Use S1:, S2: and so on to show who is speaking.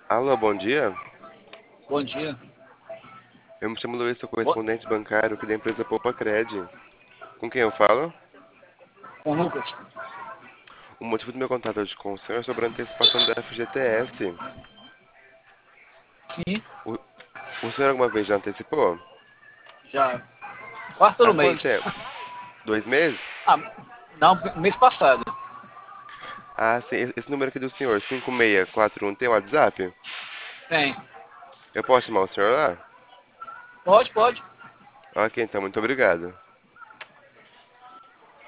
S1: Alô, bom dia.
S2: Bom dia.
S1: Eu me chamo Luiz, sou
S2: Bo-
S1: correspondente bancário aqui da empresa Poupa Cred. Com quem eu falo?
S2: Com o Lucas.
S1: O motivo do meu contato hoje com o senhor é sobre a antecipação do FGTS.
S2: Sim,
S1: O, o senhor alguma vez já antecipou?
S2: já. Quarta
S1: Há
S2: do
S1: quanto
S2: mês.
S1: tempo? 2 meses?
S2: Ah, não, mês passado.
S1: Ah, sim. Esse número aqui do senhor, 5641, tem WhatsApp?
S2: Tem.
S1: Eu posso chamar o senhor lá?
S2: Pode, pode.
S1: Ok, então, muito obrigado.